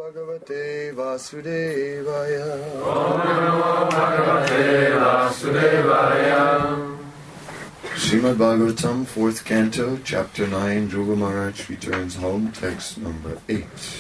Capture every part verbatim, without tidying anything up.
Bhagavate Vasudevaya. Om Namo Bhagavate Vasudevaya. Srimad Bhagavatam, fourth canto, chapter nine, Dhruva Maharaj returns home, text number eight.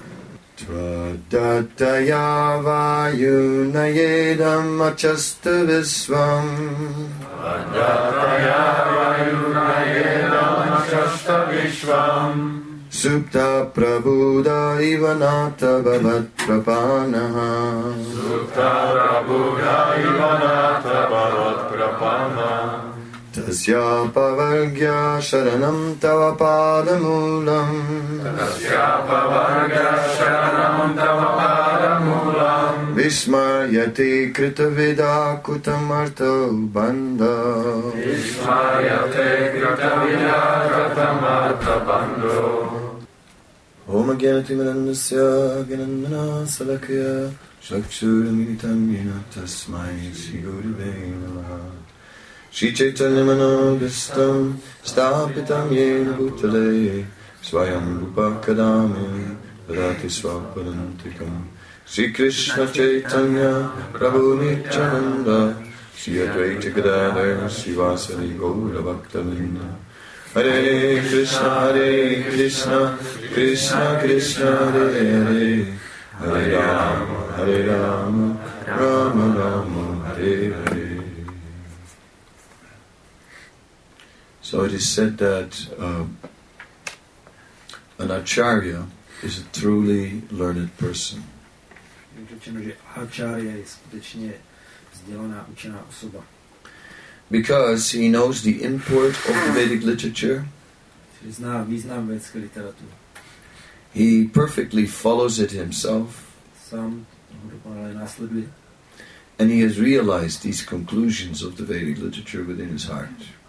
Tvadataya vayunayedam achasta visvam. Tvadataya vayunayedam achasta vishvam. Supta prabhuda ivanata bhavat prapanaha. Supta prabhuda ivanata bhavat prapanaha. Tasya pavargya sharanam tava padamulam. Tasya pavargya sharanam tava padamulam. Vismayate kritavida kutamarto bandha. Vismayate kritavida kutamarto bandha. Om Agyanatimanandasya Gyanandana Salakya Chakshurmilitam Yena Tasmai Shri Gurave Namaha. Shri Chaitanya Manovistam Stapitam Yena Bhutale Swayam Rupa Kadami Radhati Swapadantikam. Shri Krishna Chaitanya Prabhu Nityananda Shri Advaita Gadadhar Shri Vasari Gaura Bhaktavinda. Hare Krishna, Hare Krishna, Krishna Krishna, Hare Hare, Hare Rama, Hare Rama, Rama Rama, Hare Hare. So it is said that uh, an acharya is a truly learned person. Because he knows the import of the Vedic literature, he perfectly follows it himself, and he has realized these conclusions of the Vedic literature within his heart.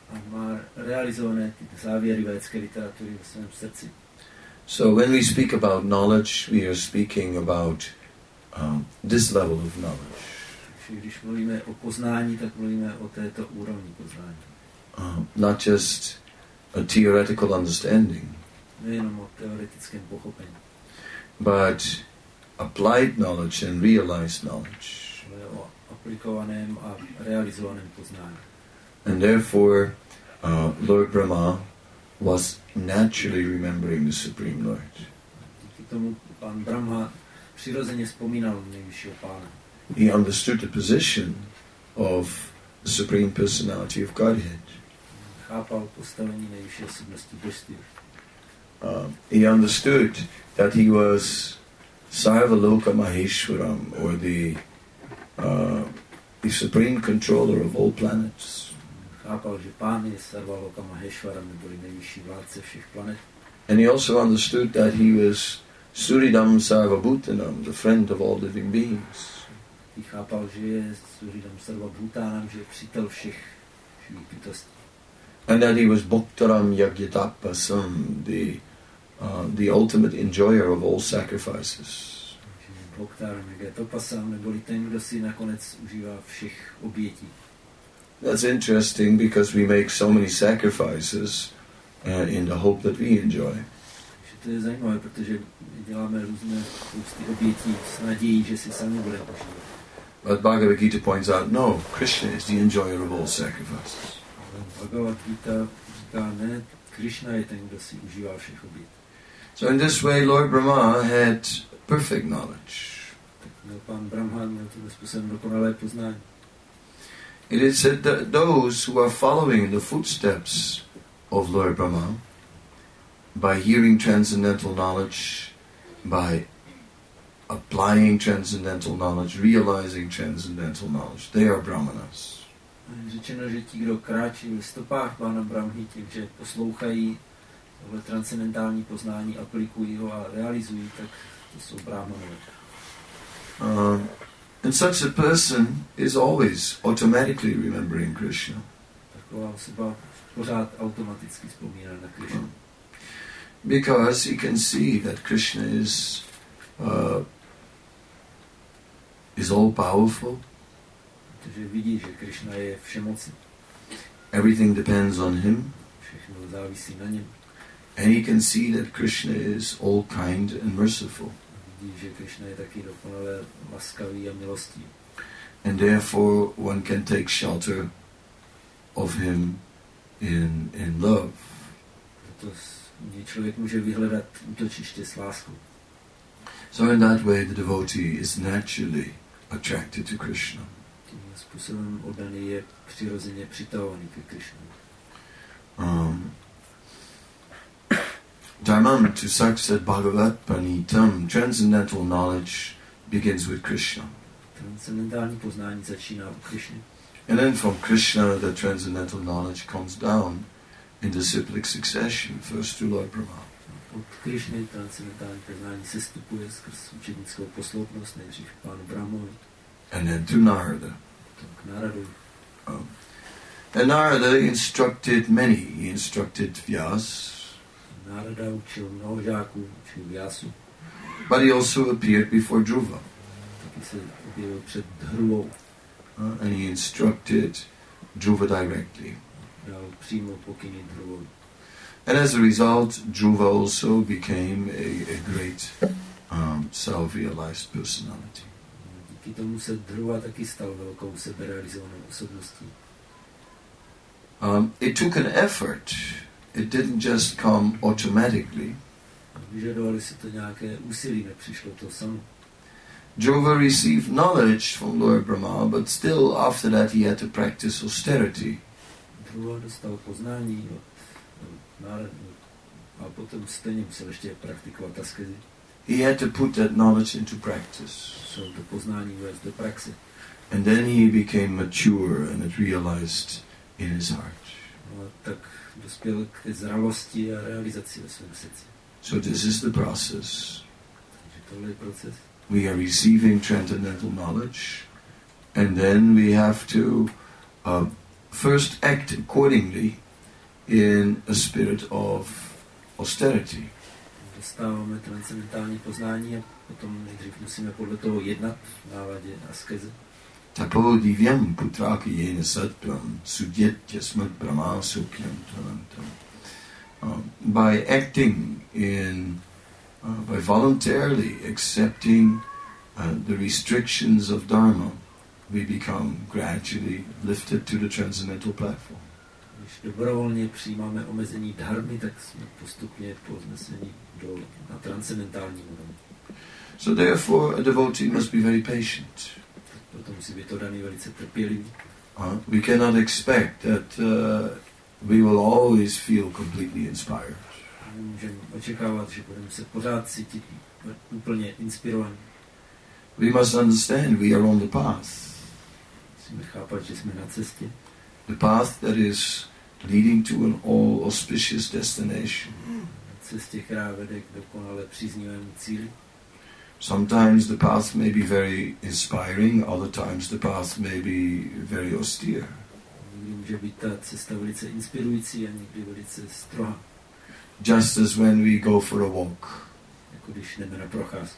So when we speak about knowledge, we are speaking about um, this level of knowledge. Uh, not just a theoretical understanding, but applied knowledge and realized knowledge. And therefore, uh, Lord Brahma was naturally remembering the Supreme Lord. He understood the position of the Supreme Personality of Godhead. Uh, he understood that he was Sarvaloka Maheshwaram, or the, uh, the Supreme Controller of all planets. And he also understood that he was Suridam Sarvabhutanam, the friend of all living beings. And that he was Bhaktaram Yagyatapasam, the, uh, the ultimate enjoyer of all sacrifices. That's interesting because we make so many sacrifices uh, in the hope that we enjoy. But Bhagavad Gita points out, no, Krishna is the enjoyer of all sacrifices. So in this way, Lord Brahma had perfect knowledge. It is said that those who are following in the footsteps of Lord Brahma, by hearing transcendental knowledge, by applying transcendental knowledge, realizing transcendental knowledge, they are Brahmanas. Řečeno, že ti, kdo kráčí v stopách Pána Brahmy tím, že poslouchají tohle transcendentální poznání, aplikují ho a realizují, tak to jsou Brahmanové. Uh, and such a person is always automatically remembering Krishna. Taková osoba pořád automaticky vzpomíná na Krishna. Uh, because he can see that Krishna is uh, is all powerful. Protože vidí, že Krishna je všemocný. Everything depends on him. Všechno závisí na něm. And he can see that Krishna is all kind and merciful. Vidí, že Krishna je taky dokonale laskavý a milostí. And therefore one can take shelter of him in, in love. Proto člověk může vyhledat útočiště s láskou. So in that way the devotee is naturally attracted to Krishna. Tím způsobem oddaný je přirozeně přitahovaný ke Krishnu. Um, Dharmam to saksat bhagavat pranitam, transcendental knowledge begins with Krishna. Transcendentální poznání začíná u Krishny. And then from Krishna the transcendental knowledge comes down in the cyclic succession, first to Lord Brahma. Od Krishny transcendentální poznání se stupuje skrz učednickou posloupnost nejdřív k pánu Brahmovi. And then to Narada. K Naradovi. Um, and Narada instructed many. He instructed Vyas. Narada učil mnoho žáků, učil Vyasu. But he also appeared before Dhruva. Taky se objevil před Dhruvou. Uh, and he instructed Dhruva directly. Dal přímo pokyny Dhruvovi. And as a result, Dhruva also became a, a great um, self-realized personality. Díky tomu se Dhruva taky stal velkou seberealizovanou osobností. Um, it took an effort. It didn't just come automatically. Vyžadovali si to nějaké úsilí, nepřišlo to samo. Dhruva received knowledge from Lord Brahma, but still after that he had to practice austerity. Dhruva dostal poznání od Narada a potom stejně musel ještě praktikovat askezi. He had to put that knowledge into practice. Musel to poznání vést do praxe. And then he became mature and it realized in his heart. No, tak dospěl k zralosti a realizaci ve svém srdci. So this is the process. Takže tohle je proces. We are receiving transcendental knowledge, and then we have to uh, first act accordingly in a spirit of austerity. Dostáváme transcendentální poznání a potom nejdřív musíme podle toho jednat v náladě askeze. Tapo divyam putraki yena sattvam sudyetya smad brahma sukyam tarantam. Uh, by acting in, uh, by voluntarily accepting uh, the restrictions of Dharma, we become gradually lifted to the transcendental platform. Když dobrovolně přijímáme omezení dharmy, tak jsme postupně povzneseni do, na transcendentální úroveň. So therefore a devotee must be very patient. Proto musí být to daný velice trpělivý. Uh, we cannot expect that uh, we will always feel completely inspired. Můžeme očekávat, že budeme se pořád cítit úplně inspirovaní. We must understand we are on the path. Musíme chápat, že jsme na cestě. The path that is leading to an all auspicious destination. Na cestě, která vede k dokonale příznivému cíli. Sometimes the path may be very inspiring, other times the path may be very austere. Někdy může být ta cesta velice inspirující a někdy velice strohá. Just as when we go for a walk. Jako když jdeme na procházku.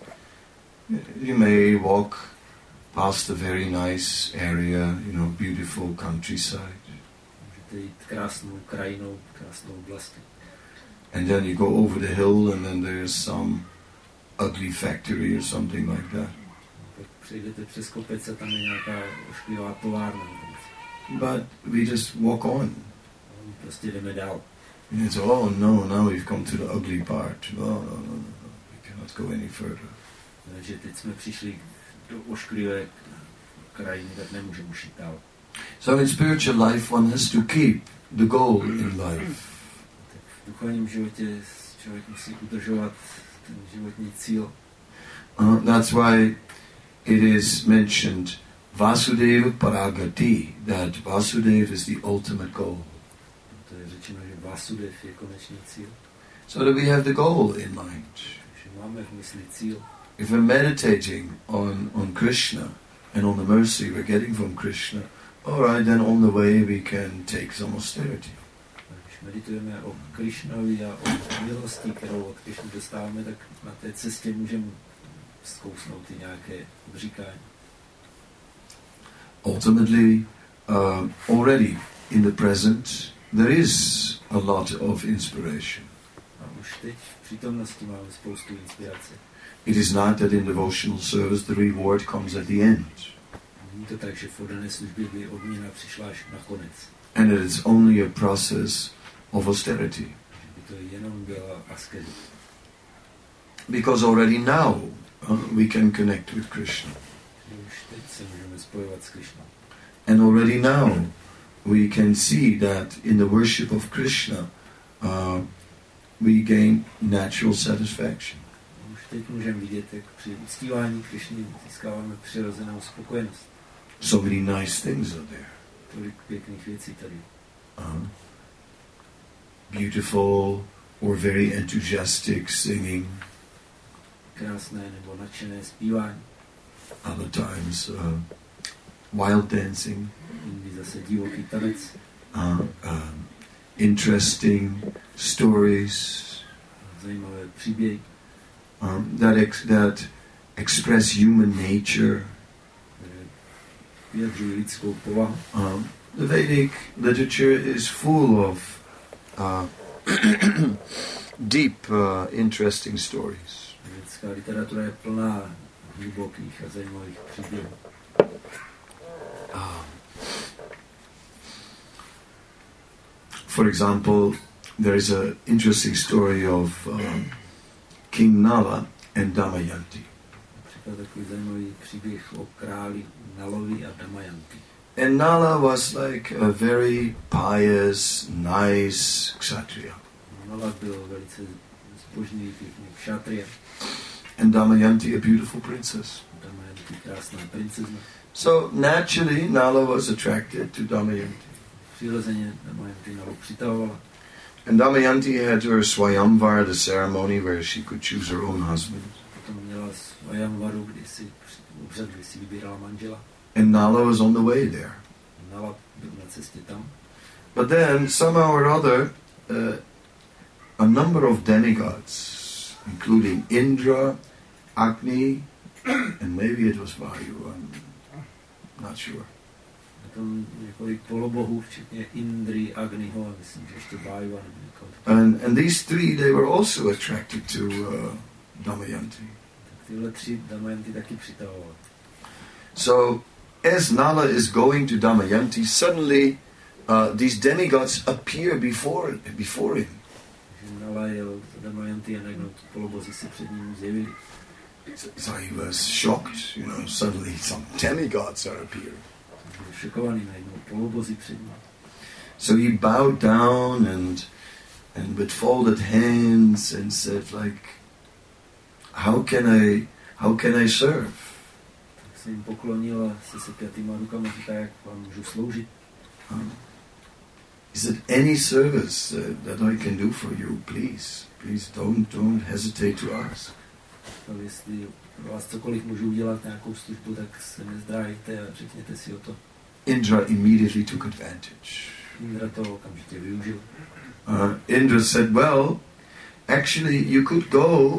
You may walk past a very nice area, you know, beautiful countryside. Můžete jít krásnou krajinou, krásnou oblastí. And then you go over the hill and then there's some ugly factory or something like that. Pak přejdete přes kopec a tam je nějaká ošklivá továrna. But we just walk on. Prostě jdeme dál. And it's, oh no, now we've come to the ugly part. No, no, no, no, no. We cannot go any further. Takže teď jsme přišli do ošklivé krajiny, tak nemůžeme už jít dál. So in spiritual life one has to keep the goal in life. Tak v duchovním životě člověk musí udržovat ten životní cíl. Uh, that's why it is mentioned Vasudeva Paragati, that Vasudeva is the ultimate goal. To je řečeno, že Vasudev je konečný cíl. So that we have the goal in mind. Takže máme v mysli cíl. If we're meditating on, on Krishna and on the mercy we're getting from Krishna, alright, then on the way we can take some austerity. Když meditujeme o Krishnovi a o milosti, kterou od Krishny dostáváme, tak na té cestě můžeme zkousnout i nějaké odříkání. Ultimately, uh, already in the present, there is a lot of inspiration. A už teď v přítomnosti máme spoustu inspirace. It is not that in devotional service the reward comes at the end. Není to tak, že v oddané službě by odměna přišla až na konec. And it is only a process of austerity. Že by to jenom byla askeze. Because already now uh, we can connect with Krishna. Už teď se můžeme spojovat s Krishnou. And already now we can see that in the worship of Krishna uh, we gain natural satisfaction. Už teď můžeme vidět, jak při uctívání Krishny získáváme přirozenou spokojenost. So many nice things are there. Tolik pěkných věcí tady. Uh, beautiful or very enthusiastic singing. Krásné nebo nadšené zpívání. Other times uh, wild dancing. Jindy zase divoký tanec. Uh, um, interesting stories. Zajímavé příběhy. Um, that ex- that express human nature. Vyjadřují lidskou povahu. Um, the Vedic literature is full of uh, deep, uh, interesting stories. Vědecká literatura je plná hlubokých a zajímavých příběhů. Um, for example, there is an interesting story of um, King Nala and Damayanti. Například takový zajímavý příběh o králi Nalovi a Damayanti. And Nala was like a very pious, nice kshatriya. Nala byl velice zbožný, pěkný kshatriya. And Damayanti a beautiful princess. Damayanti krásná princezna. So naturally Nala was attracted to Damayanti. Přirozeně Damayanti Nalu přitahovala. And Damayanti had her Swayamvar, the ceremony where she could choose her own husband. Potom měla Svayamvaru, kdy si obřad, kdy si vybírala manžela. And Nala was on the way there. Nala byl na cestě tam. But then, somehow or other, uh, a number of demigods, including Indra, Agni, and maybe it was Vayu, I'm not sure. Tam několik polobohů, včetně Indry, Agniho a myslím, že ještě Vayu. And, and these three, they were also attracted to uh, Damayanti. Tak tyhle tři Damayanti taky přitahovaly. So, as Nala is going to Damayanti, suddenly uh, these demigods appear before before him. Že Nala jel za Damayanti a najednou polobozi se před ním zjevili. So he was shocked, you know, suddenly some demigods are appearing. Byl šokovaný najednou polobozi před ním. So he bowed down and and with folded hands and said like, how can I how can I serve? Tak se jim poklonil a se sepjatýma rukama říká, jak vám můžu sloužit. Um, is it any service uh, that I can do for you? Please, please don't don't hesitate to ask. Ale jestli pro vás cokoliv můžu udělat, nějakou službu, tak se nezdrájte a řekněte si o to. Indra immediately took advantage. Indra to okamžitě využil. Uh, Indra said, well, actually you could go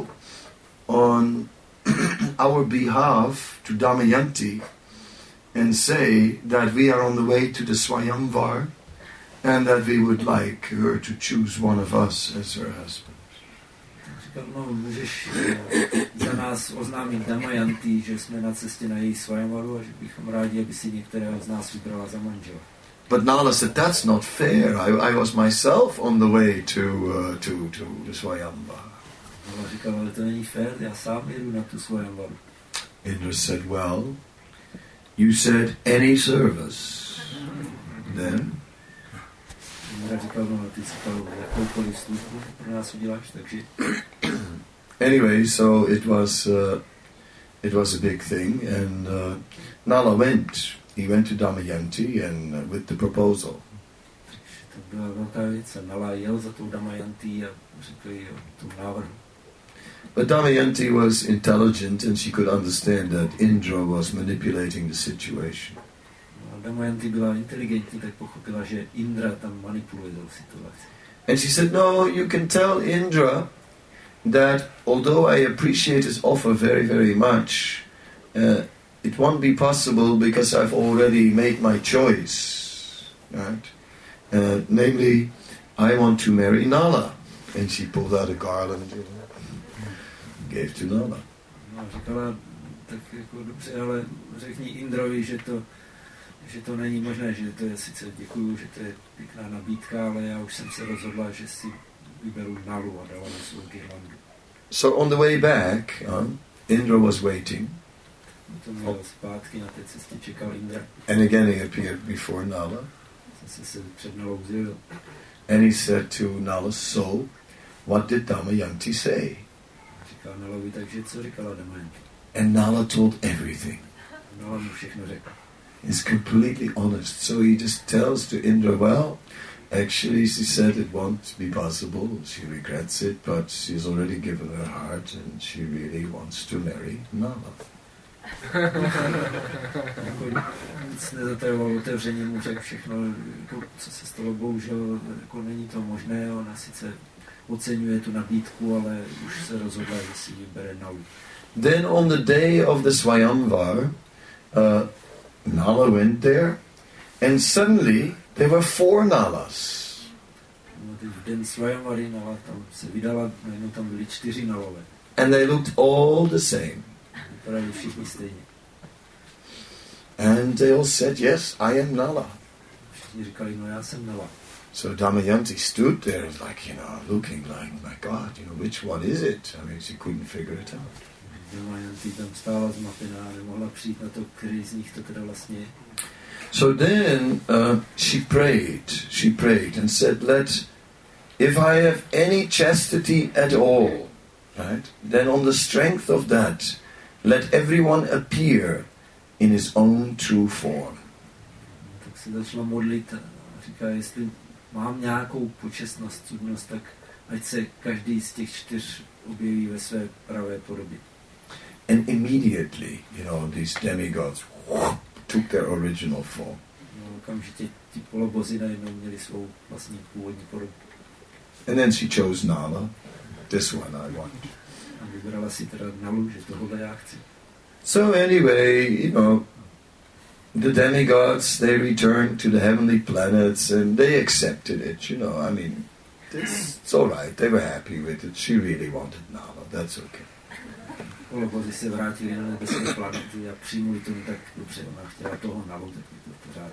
on our behalf to Damayanti and say that we are on the way to the Swayamvar and that we would like her to choose one of us as her husband. Říkal, no, můžeš za nás oznámit Damayanti, že jsme na cestě na její Swayamvaru a že bychom rádi, aby si některého z nás vybrala za manžela. But Nala said, that's not fair. I, I was myself on the way to uh, to to the Swayamvar. Nala říkal, ale to není fér, já sám jedu na tu Swayamvaru. Indra said, well, you said any service. Then Indra říkal, no, ty říkal, jakoukoliv službu pro nás uděláš, takže... Anyway, so it was uh, it was a big thing, and uh, Nala went. He went to Damayanti and uh, with the proposal. To byla velká věc a Nala jel za tou Damayanti a řekl jí o tom návrhu. But Damayanti was intelligent and she could understand that Indra was manipulating the situation. No, Damayanti byla inteligentní, tak pochopila, že Indra tam manipuluje tou situaci. And she said, no, you can tell Indra that although I appreciate his offer very, very much, uh, it won't be possible because I've already made my choice, right? Uh, namely, I want to marry Nala. And she pulled out a garland and gave to Nala. No, říkala, tak jako dobře, ale řekni Indrovi, že to, že to není možné, že to je sice děkuju, že to je pěkná nabídka, ale já už jsem se rozhodla, že si vyberu Nalu a dala mi svou girlandu. So on the way back, uh, Indra was waiting. To měl zpátky na té cestě čekal Indra. And again he appeared before Nala. Zase se před Nalou zjevil. And he said to Nala, so, what did Damayanti say? Říkal Nalovi, takže co říkala Damayanti? And Nala told everything. Nala mu všechno řekla. He's completely honest. So he just tells to Indra, well, actually she said it won't be possible. She regrets it, but she's already given her heart and she really wants to marry Nala. Jako nic nezatajoval otevřeně, mu řekl všechno, jako, co se stalo, bohužel jako není to možné, ona sice oceňuje tu nabídku, ale už se rozhodla, že si vybere Nalu. Then on the day of the Swayamvar, uh, Nala went there and suddenly there were four Nalas. No, teď v den Swayamvary Nala tam se vydala, najednou tam byly čtyři Nalové. And they looked all the same. Vypadali všichni stejně. And they all said, yes, I am Nala. Všichni říkali, no já jsem Nala. So Damayanti stood there like, you know, looking like, my God, you know, which one is it? I mean, she couldn't figure it out. Damayanti tam stála zmatená, nemohla přijít na to, který z nich to teda vlastně je. So then uh, she prayed, she prayed and said, let, if I have any chastity at all, right, then on the strength of that, let everyone appear in his own true form. Tak se začala modlit a říká, jestli mám nějakou počestnost, cudnost, tak ať se každý z těch čtyř objeví ve své pravé podobě. And immediately, you know, these demigods whoop, took their original form. No, okamžitě ti polobozy najednou měli svou vlastní původní podobu. And then she chose Nala. This one I want. A vybrala si teda Nalu, že tohle já chci. So anyway, you know, the demigods, they returned to the heavenly planets and they accepted it, you know, I mean, it's, it's all right, they were happy with it. She really wanted Nala, that's okay. Polobozy se vrátili na nebeské planety a přijmuli tomu tak dobře, ona chtěla toho Nalu, tak je to pořád.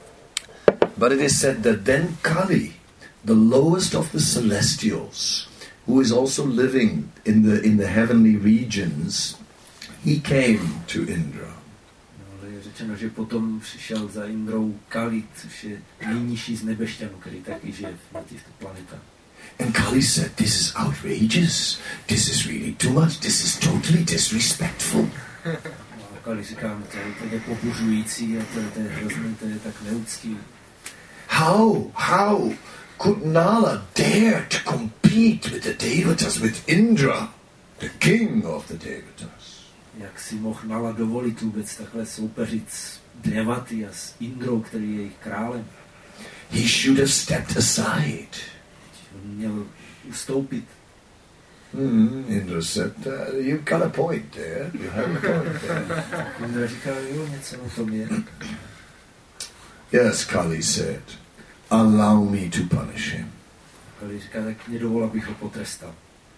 But it is said that then Kali, the lowest of the celestials, who is also living in the in the heavenly regions, he came to Indra. No, ale je řečeno, že potom přišel za Indrou Kali, což je nejnižší z nebešťanů, který taky žije na těchto planetách. And Kali said, this is outrageous, this is really too much, this is totally disrespectful. No, a Kali říká, no, to je úplně pobuřující a to, to je hrozné, to je tak neúctivé. How, how could Nala dare to compete with the Devatas, with Indra, the king of the Devatas? Jak si mohl Nala dovolit vůbec takhle soupeřit s Devaty a s Indrou, který je jejich králem? He should have stepped aside. On měl ustoupit. Hmm, Indra said, uh, you've got a point there, you have a point there. Indra říká, jo, něco na tom je. Yes, Kali said, allow me to punish him. Kali říká, tak mě dovol, abych ho potrestal.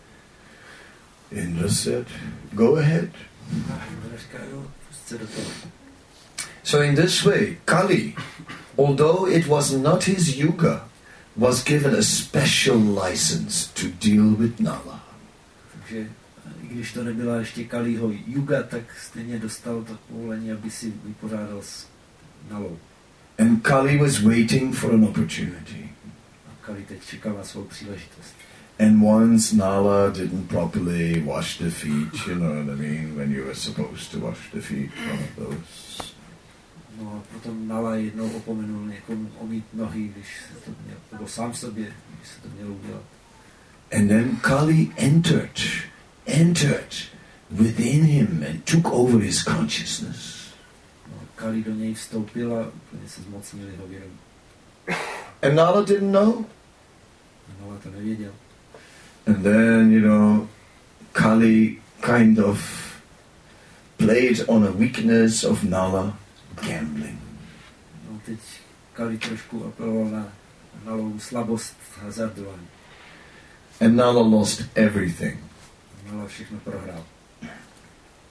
Indra said, go ahead. Indra říká, jo, pust se do toho. So in this way, Kali, although it was not his yuga, was given a special license to deal with Nala. Takže i když to nebyla ještě Kaliho juga, tak stejně dostal to povolení, aby si vypořádal s Nalou. And Kali was waiting for an opportunity. A Kali teď čekal na svou příležitost. And once Nala didn't properly wash the feet, you know what I mean, when you were supposed to wash the feet, one of those. No a potom Nala jednou opomenul někomu omít nohy, když se to měl, nebo sám sobě, když se to mělo udělat. And then Kali entered, entered within him and took over his consciousness. No, Kali do něj vstoupil a úplně se zmocnil jeho vědomí. And Nala didn't know. Nala to nevěděl. And then, you know, Kali kind of played on a weakness of Nala, gambling. No teď Kali trošku apeloval na Nalovu slabost hazardování. And Nala lost everything. Nala všechno prohrál.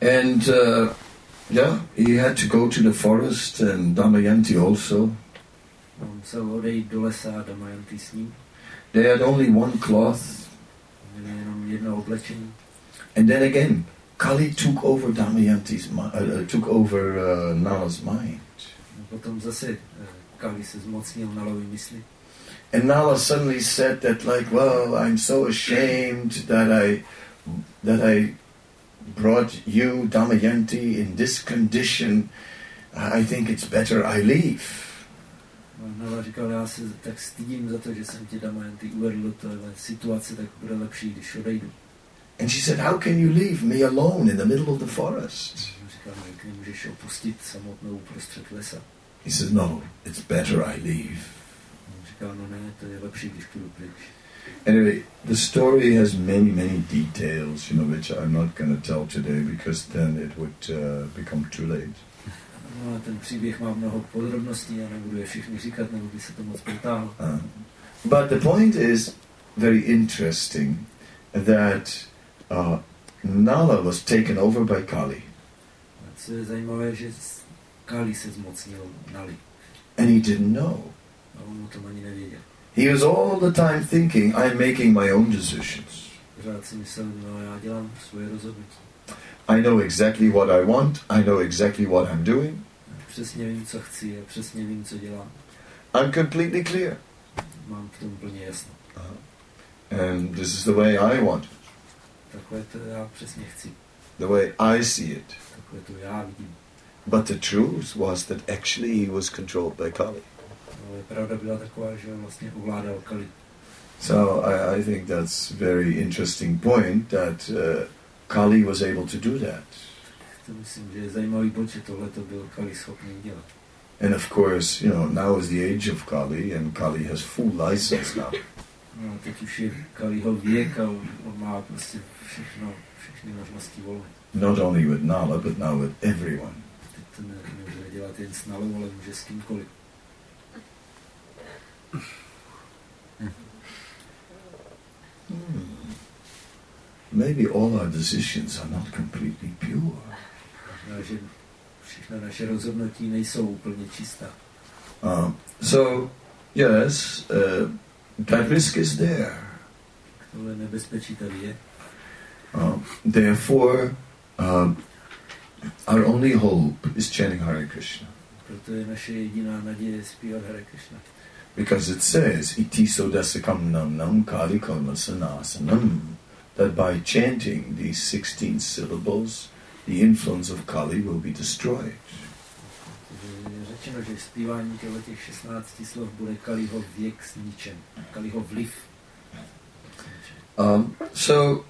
And uh, yeah, he had to go to the forest, and Damayanti also. On musel odejít do lesa a Damayanti s ním. They had only one cloth. Měli jenom jedno oblečení. And then again, Kali took over Damayanti's mi- uh, took over uh, Nala's mind. A potom zase uh, Kali se zmocnil Nalovi mysli. And Nala suddenly said that, like, well, I'm so ashamed that I that I brought you, Damayanti, in this condition. I think it's better I leave. A Nala říkal, já se tak stydím za to, že jsem tě Damayanti uvedl do téhle situace, tak bude lepší, když odejdu. And she said, how can you leave me alone in the middle of the forest? Říkal, jak nemůžeš opustit samotnou uprostřed lesa. He said, no, it's better I leave. Říkal, no ne, to je lepší, když půjdu pryč. Anyway, the story has many, many details, you know, which I'm not going to tell today because then it would uh, become too late. No a ten příběh má mnoho podrobností, já nebudu je všechny říkat, nebo by se to moc protáhlo. Uh, but the point is very interesting that uh, Nala was taken over by Kali. A co je zajímavé, že Kali se zmocnil Nali. And he didn't know. A on o tom ani nevěděl. He was all the time thinking, I'm making my own decisions. Pořád si myslel, no já dělám svoje rozhodnutí. I know exactly what I want. I know exactly what I'm doing. Přesně vím, co chci a přesně vím, co dělám. I'm completely clear. Mám v tom plně jasno. Uh-huh. And this is the way I want it. Takové to já přesně chci. The way I see it. Takové to já vidím. But the truth was that actually he was controlled by Kali. Ale pravda byla taková, že vlastně ovládal Kali. So I, I think that's a very interesting point that uh, Kali was able to do that. To myslím, že je zajímavý bod, že tohle to byl Kali schopný udělat. And of course, you know, now is the age of Kali, and Kali has full license now. No, teď už je Kaliho věk a on, on má prostě všechno, všechny možnosti volby. Not only with Nala, but now with everyone. Teď to ne, nemůže dělat jen s Nalou, ale může s kýmkoliv. Hmm. Maybe all our decisions are not completely pure. Možná, že všechna naše rozhodnutí nejsou úplně čistá. Um, so, yes, uh, that risk is there. Tohle nebezpečí tady je. Um, therefore, um, our only hope is chanting Hare Krishna. Proto je naše jediná naděje zpívat Hare Krishna. Because it says, iti sodasakam nam nam kali kalmasanasanam, that by chanting these sixteen syllables, the influence of Kali will be destroyed. Je řečeno, že zpívání těch šestnácti slov bude Kaliho věk zničen, Kaliho vliv. Um, so,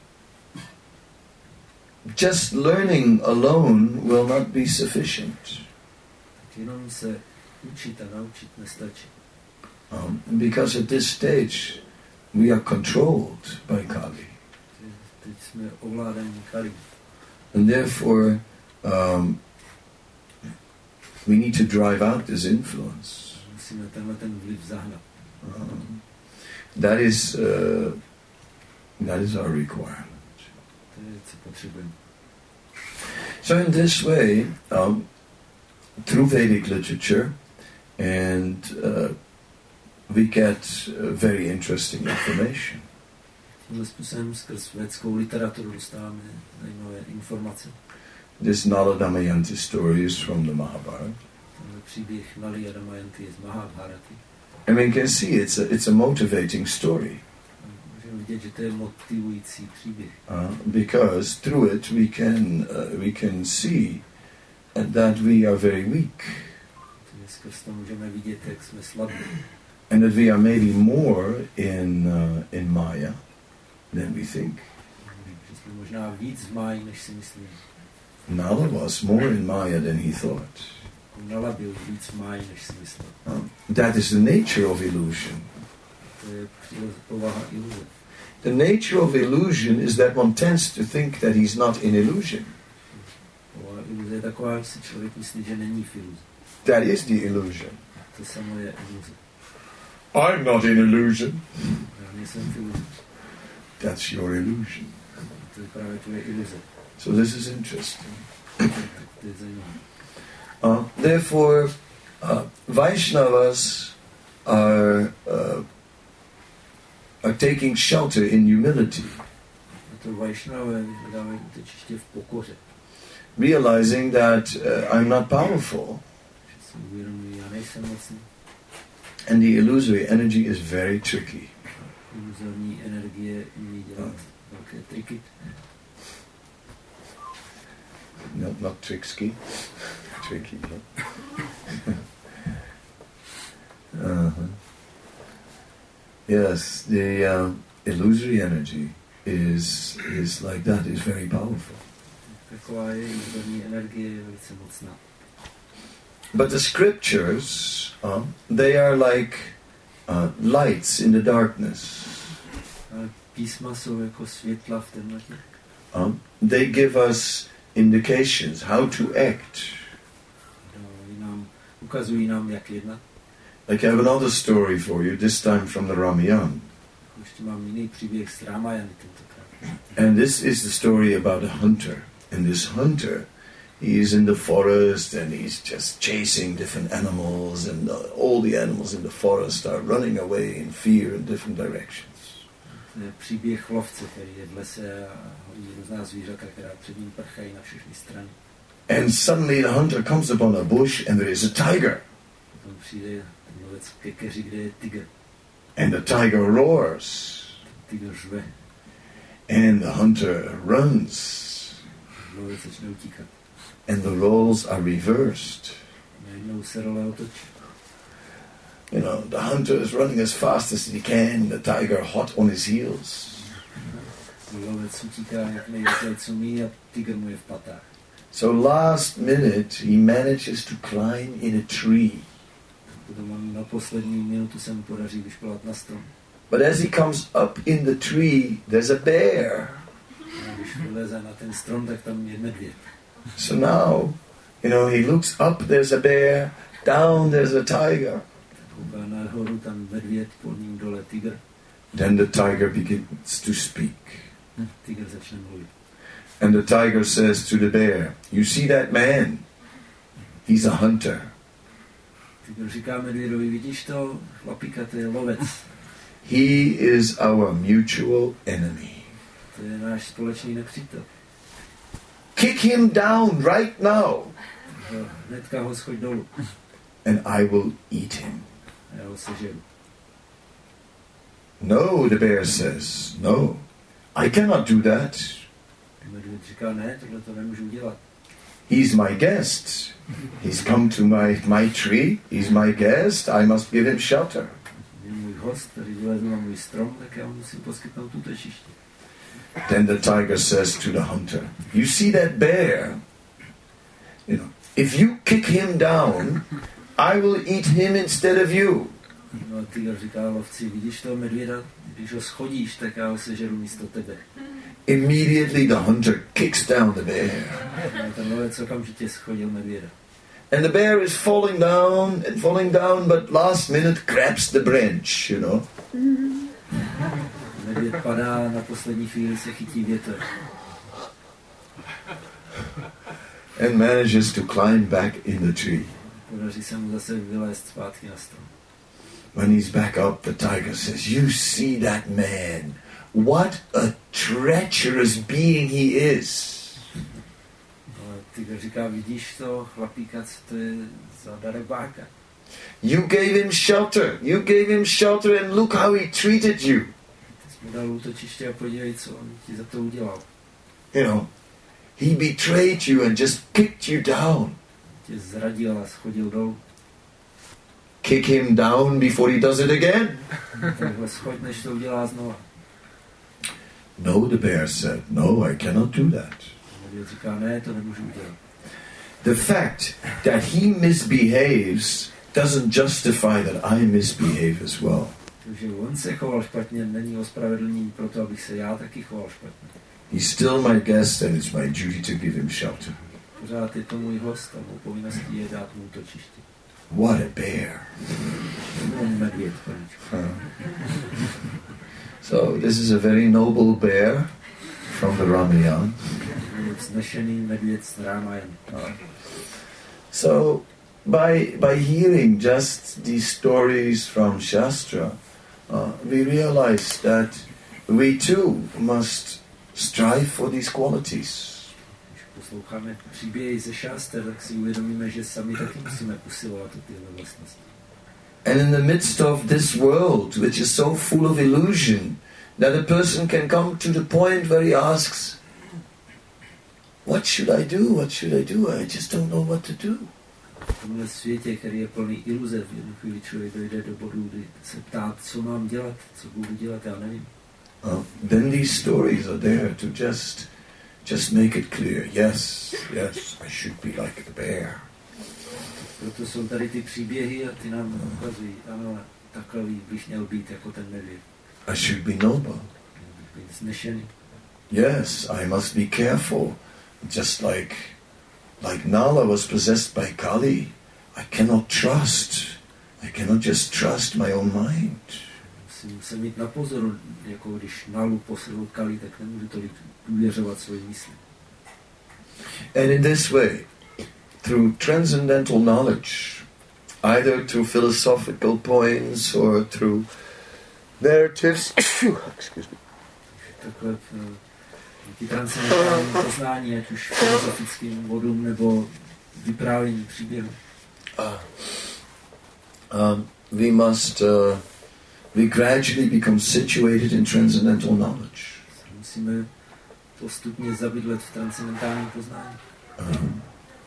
just learning alone will not be sufficient. Tak jenom se učit a naučit nestačí. Um, because at this stage, we are controlled by Kali. Teď jsme ovládaní Kali. And therefore, um, we need to drive out this influence. Musíme tenhle ten vliv zahnat. Um, that is uh, that is our requirement. To je, co potřebujeme. So in this way, um, through Vedic literature, and uh, we get uh, very interesting information. Tímhle způsobem skrz védskou literaturu dostáváme zajímavé informace. This Nala Damayanti story is from the Mahabharata. Tenhle příběh Nali a Damayanti je z Mahabharaty. And we can see it's a, it's a motivating story. Můžeme vidět, že to je motivující příběh. Uh, because through it we can uh, we can see that we are very weak, Skrz to můžeme vidět, jak jsme slabí. and that we are maybe more in uh, in Maya than we think. Že jsme možná víc v máji, než si myslíme. Nala was more in Maya than he thought. Nala byl víc v máji, než si myslel. Uh, that is the nature of illusion. To je povaha iluze. The nature of illusion is that one tends to think that he's not in illusion. Povaha iluze je taková, že si člověk myslí, že není v iluzi. That is the illusion. To samo je iluze. I'm not in illusion. Já nejsem v iluzi. That's your illusion. To je právě tvoje iluze. So this is interesting. Uh, therefore, uh, Vaishnavas are uh, are taking shelter in humility, realizing that uh, I'm not powerful, and the illusory energy is very tricky. No, not tricksky, tricky. Huh? uh-huh. Yes, the uh, illusory energy is is like that. Is very powerful. But the scriptures, uh, they are like uh, lights in the darkness. Uh, they give us indications how to act. Like I have another story for you, this time from the Ramayana. And this is the story about a hunter. And this hunter, he is in the forest and he's just chasing different animals, and uh, all the animals in the forest are running away in fear in different directions. Příběh lovce, který je v lese a hodí různá zvířata, která před ním prchají na všechny strany. And suddenly the hunter comes upon a bush and there is a tiger. Potom přijde ten lovec ke keři, kde je tygr. And the tiger roars. Tygr řve. And the hunter runs. Lovec začne utíkat. And the roles are reversed. Najednou se role otočí. You know, the hunter is running as fast as he can, the tiger hot on his heels. So last minute he manages to climb in a tree. But as he comes up in the tree, there's a bear. So now, you know, he looks up, there's a bear, down there's a tiger. Then the tiger begins to speak. And the tiger says to the bear, you see that man? He's a hunter. He is our mutual enemy. Kick him down right now. And I will eat him. No, the bear says, no, I cannot do that. He's my guest. He's come to my, my tree. He's my guest. I must give him shelter. Then the tiger says to the hunter, you see that bear? You know, if you kick him down, I will eat him instead of you. Immediately the hunter kicks down the bear. And the bear is falling down and falling down, but last minute grabs the branch, you know. And manages to climb back in the tree. When he's back up, the tiger says, you see that man? What a treacherous being he is. You gave him shelter. You gave him shelter and look how he treated you. You know, he betrayed you and just kicked you down. Kick him down before he does it again. No, the bear said, no, I cannot do that. The fact that he misbehaves doesn't justify that I misbehave as well. He's still my guest and it's my duty to give him shelter. What a bear. Huh. So this is a very noble bear from the Ramayana. vznešený medvěd s Rámajem. So, by, by hearing just these stories from Shastra, uh, we realize that we too must strive for these qualities. Když posloucháme příběhy ze šáster, tak si uvědomíme, že sami taky musíme usilovat o tyhle vlastnosti. And in the midst of this world, which is so full of illusion, that a person can come to the point where he asks, what should I do? What should I do? I just don't know what to do. V tomhle světě, který je plný iluze, v jednu chvíli člověk dojde do bodu, kdy se ptá, co mám dělat, co budu dělat, já nevím. Uh, then these stories are there to just, just make it clear. Yes, yes, I should be like the bear. Proto jsou tady ty příběhy a ty nám ukazují, ano, takhle bych měl být jako ten medvěd. I should be noble. Být znešený. Yes, I must be careful. Just like, like Nala was possessed by Kali, I cannot trust. I cannot just trust my own mind. Musím se mít na pozoru, jako když Nalu posedl Kali, tak nemůžu tolik důvěřovat svoji mysli. And in this way, through transcendental knowledge, either through philosophical points or through narratives, excuse me. Takhle díky transcendentálnímu poznání, ať už filozofickým bodům nebo vyprávění příběhu. Uh, um, we must, uh, we gradually become situated in transcendental knowledge. Musíme postupně zabydlet v transcendentálním poznání. Um,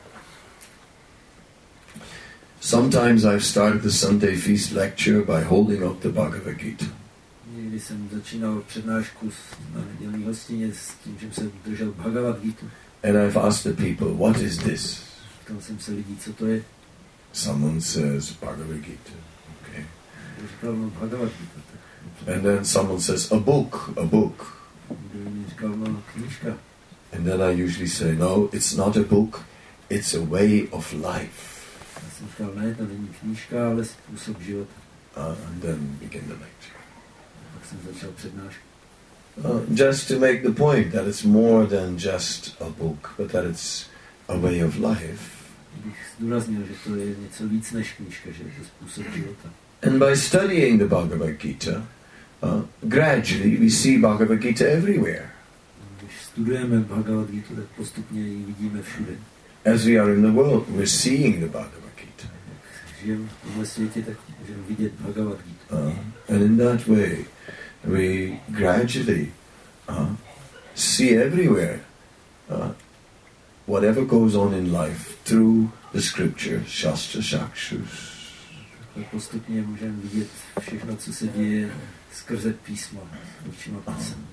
Sometimes I've started the Sunday feast lecture by holding up the Bhagavad Gita. Někdy jsem začínal přednášku na nedělní hostině s tím, že jsem držel Bhagavad Gita. And I've asked the people, what is this? Ptal jsem se lidí, co to je. Someone says Bhagavad Gita. Okay. Říkal, no Bhagavad Gita. Tak. And then someone says, a book, a book. Kdo mi říkal, no knížka. And then I usually say, no, it's not a book, it's a way of life. Já jsem říkal, ne, to není knížka, ale způsob života. Uh, and then begin the lecture. Tak jsem začal přednášku. Uh, just to make the point that it's more than just a book, but that it's a way of life. Bych zdůraznil, že to je něco víc než knížka, že je to způsob života. And by studying the Bhagavad Gita, uh, gradually we see Bhagavad Gita everywhere. Když studujeme Bhagavad Gita, tak postupně ji vidíme všude. As we are in the world, we're seeing the Bhagavad Gita. Když žijeme v tomhle světě, tak můžeme vidět Bhagavad Gita. Uh, and in that way, we gradually uh, see everywhere uh, whatever goes on in life through the scripture, Shastra Chakshus. Tak postupně můžeme vidět všechno, co se děje skrze písma, očima písem.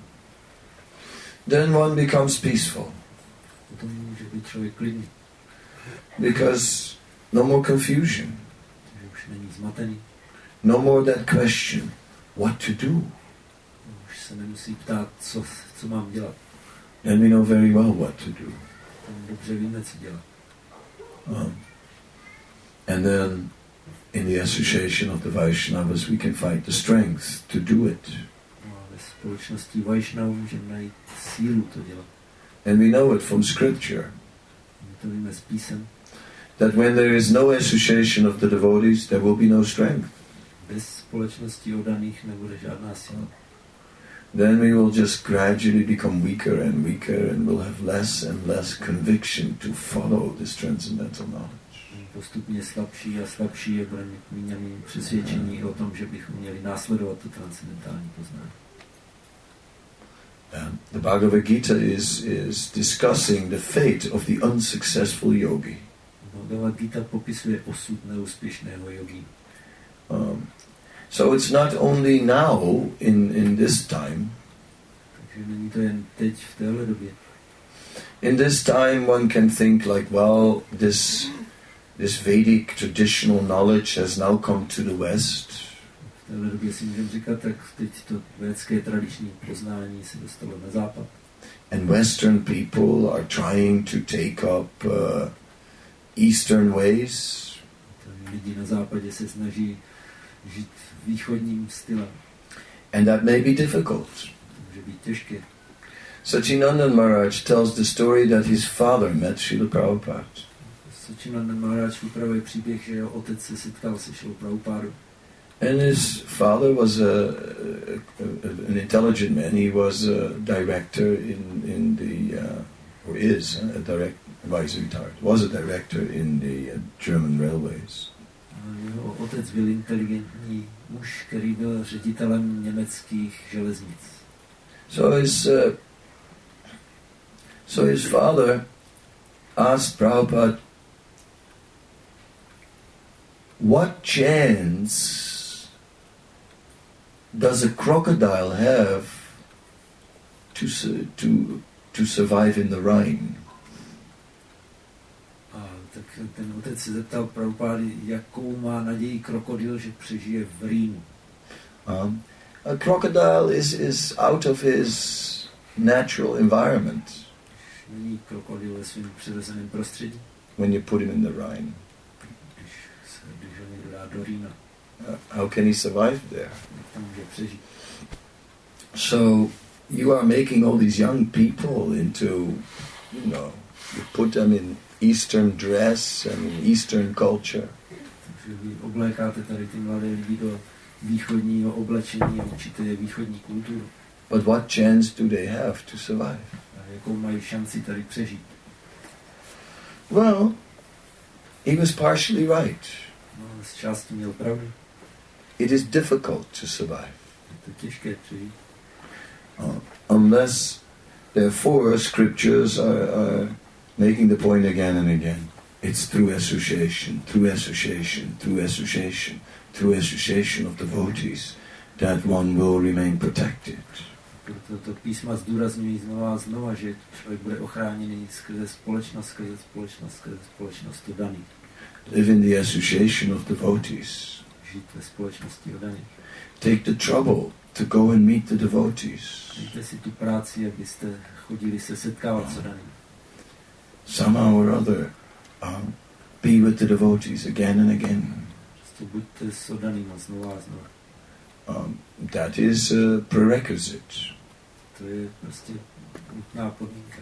Then one becomes peaceful. Potom může být člověk klidný. Because no more confusion. Takže už není zmatený. No more that question, what to do. Už se nemusí ptát, co, co mám dělat. Then we know very well what to do. Tam dobře víme, co dělat. Um, and then in the association of the Vaishnavas we can find the strength to do it. No a ve společnosti Vaishnavů můžeme najít sílu to dělat. And we know it from scripture. My to víme z písem. That when there is no association of the devotees, there will be no strength. Bez společnosti oddaných nebude žádná síla. Then we will just gradually become weaker and weaker and will have less and less conviction to follow this transcendental knowledge. Postupně slabší a slabší a budeme mít méně přesvědčení o tom, že bychom měli následovat to transcendentální poznání. And the Bhagavad Gita is, is discussing the fate of the unsuccessful yogi. Bhagavad Gita popisuje osud neúspěšného yogi. Um, so it's not only now, in, in this time. Takže není to jen teď v téhle době. In this time one can think like, well, this, this Vedic traditional knowledge has now come to the West. V téhle době si můžeme říkat, tak teď to védské tradiční poznání se dostalo na západ. And Western people are trying to take up uh, Eastern ways. Lidi na západě se snaží žít východním stylem. And that may be difficult. To může být těžké. Sachinandan Maharaj tells the story that his father met Srila Prabhupada. Sachinandan Maharaj vypráví příběh, že jeho otec se setkal se Šrilou Prabhupádou. And his father was a, a, a, an intelligent man. He was a director in, in the, uh, or is uh, a direct, well, he's retired, was a director in the uh, German railways. Jeho otec byl inteligentní muž, který byl ředitelem německých železnic. So his, uh, so his father asked Prabhupada, what chance does a crocodile have to su- to to survive in the Rhine? A tak ten otec se zeptal Prabhupády, jakou má naději krokodil, že přežije v Rýnu. Um, a crocodile is is out of his natural environment. Není krokodil ve svém přirozeném prostředí. When you put him in the Rhine, Když se když ho někdo dá do Rýna, uh, how can he survive there? jak tam může přežít. So you are making all these young people into, you know, you put them in Eastern dress and in Eastern culture. Takže vy oblékáte tady ty mladé lidi do východního oblečení a učíte je východní kulturu. But what chance do they have to survive? A jakou mají šanci tady přežít? Well, he was partially right. No, z části měl pravdu. It is difficult to survive. Je to těžké přežít. Uh, unless, therefore, scriptures are, are making the point again and again. It's through association, through association, through association, through association of devotees that one will remain protected. Proto to písma zdůrazňují znova a znova, že člověk bude ochráněný skrze společnost, skrze společnost, skrze společnost oddaných. Live in the association of devotees. Žít ve společnosti oddaných. Take the trouble to go and meet the devotees. Dejte si tu práci, abyste chodili se setkávat s oddanými. Somehow or other, um, be with the devotees again and again. Prostě buďte s oddanými znova a znova. Um, that is a prerequisite. To je prostě nutná podmínka.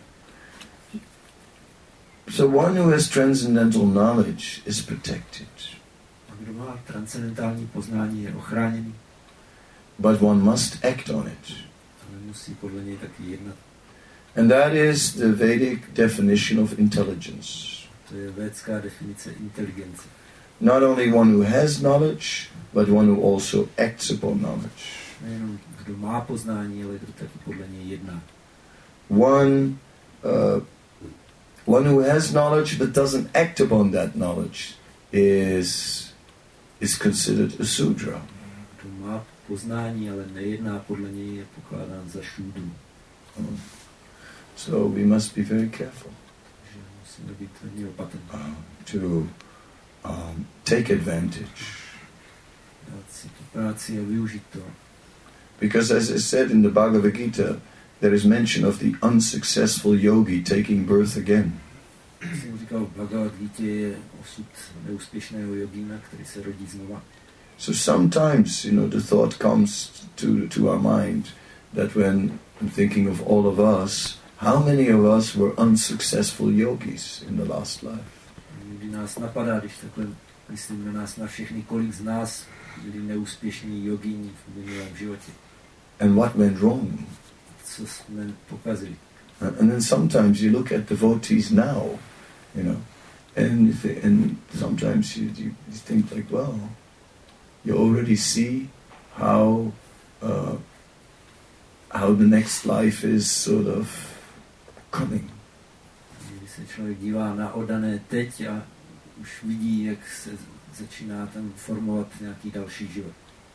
So one who has transcendental knowledge is protected. A kdo má transcendentální poznání, je ochráněný. But one must act on it. Ale musí podle něj taky jednat. And that is the Vedic definition of intelligence. To je védská definice inteligence. Not only one who has knowledge, but one who also acts upon knowledge. Nejenom kdo má poznání, ale kdo taky podle něj jedná. One, uh, one who has knowledge but doesn't act upon that knowledge is is considered a Sudra. Kdo má poznání, ale nejedná podle něj, je pokládán za šúdru. Um, so we must be very careful. Takže musíme být hodně opatrní. Uh, to um, take advantage. Dát si tu práci a využít to. Because as is said in the Bhagavad Gita, there is mention of the unsuccessful yogi taking birth again. Jak jsem říkal, v Bhagavad Gita je osud neúspěšného jogína, který se rodí znova. So sometimes, you know, the thought comes to, to our mind that when I'm thinking of all of us, how many of us were unsuccessful yogis in the last life? Kdy nás napadá, když takhle myslím na nás, na všechny, kolik z nás byli neúspěšní jogíni v minulém životě. And what went wrong? Co jsme pokazili. And then sometimes you look at devotees now, you know, and you th- and sometimes you, you, you think like, well, you already see how uh, how the next life is sort of coming. Když se člověk dívá na oddané teď a už vidí, jak se začíná tam formovat nějaký další život.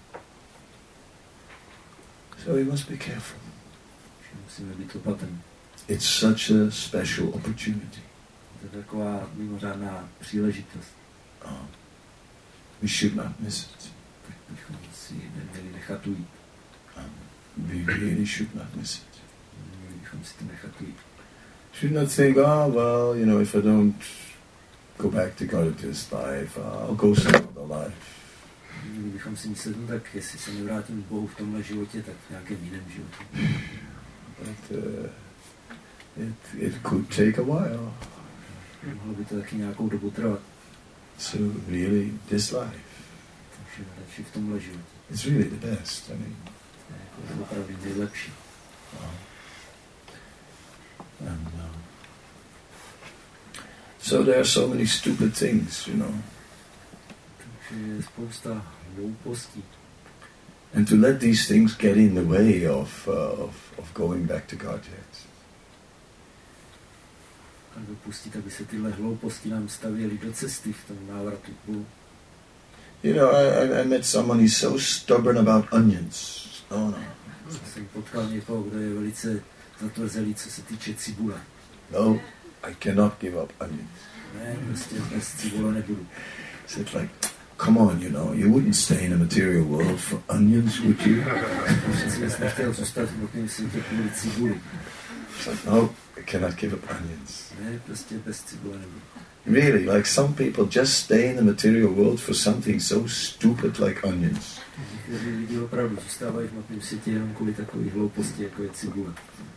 So we must be careful. Musíme být opatrní. It's such a special opportunity. To je taková mimořádná příležitost. Uh, we should not miss it. Tak bychom si neměli nechat ujít. Um, we really should not miss it. Neměli bychom si to nechat ujít. Should not think, oh, well, you know, if I don't go back to God this life, I'll go some other life. Měli bychom si myslet, no tak jestli se nevrátím k Bohu v tomhle životě, tak v nějakém jiném životě. But uh, it, it could take a while. Mohlo by to taky nějakou dobu trvat. So really, this life, Takže radši v tomhle životě. it's really the best. I mean, To je opravdu nejlepší. wow. And, uh, so there are so many stupid things, you know. Takže je spousta hloupostí. And to let these things get in the way of, uh, of, of going back to Godhead. A dopustit, aby se tyhle hlouposti nám stavěly do cesty v tom návratu k Bohu. You know, I, I met someone, he's so stubborn about onions. Oh no. Já jsem potkal někoho, kdo je velice zatvrzelý, co se týče cibule. No, I cannot give up onions. Ne, prostě bez cibule nebudu. So it's like, come on, you know, you wouldn't stay in a material world for onions, would you? Přeci jsi nechtěl zůstat v mokném světě kvůli cibuli. It's like, no, I cannot give up onions. Ne, prostě bez cibule nebudu. Really, like some people just stay in the material world for something so stupid like onions. Někteří lidi opravdu zůstávají v mokném světě jenom kvůli takových hlouposti, jako je cibule.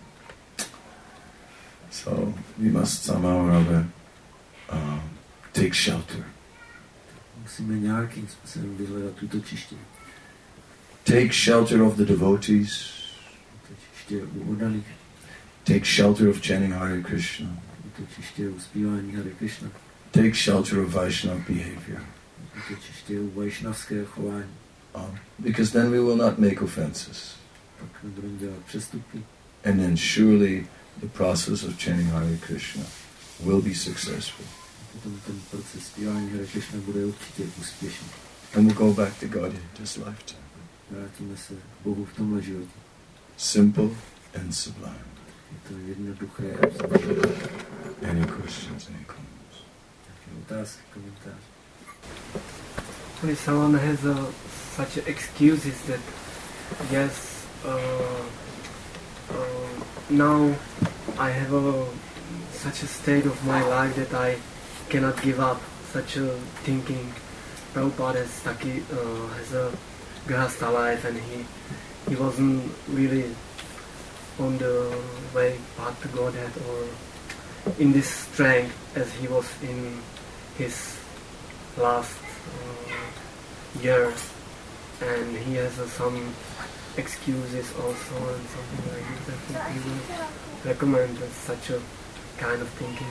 So we must somehow or other uh, take shelter. Musíme nějakým způsobem vyhledat tuto čištění. Take shelter of the devotees. To čiště u oddaných, Take shelter of chanting Hare Krishna. to čiště u zpívání Hare Krishna, Take shelter of Vaishnava behavior. to čiště u vajšnavského chování. Uh, because then we will not make offenses. Pak nebudeme dělat přestupky. And then surely the process of chanting Hare Krishna will be successful. Potom ten proces zpívání Hare Krishna bude určitě úspěšný. And we'll go back to God in this lifetime. Vrátíme se k Bohu v tomhle životě. Simple and sublime. Je to jednoduché a vzdušné. Any questions, any comments? Nějaké otázky, komentáře. When someone has uh, such excuses that yes, uh, uh, now I have a, such a state of my life that I cannot give up such a thinking. Prabhupada has taky uh, has a grahasta life and he he wasn't really on the way path to Godhead or in this strength as he was in his last uh, year, and he has uh, some excuses also and something like this. I think he would recommend such a kind of thinking.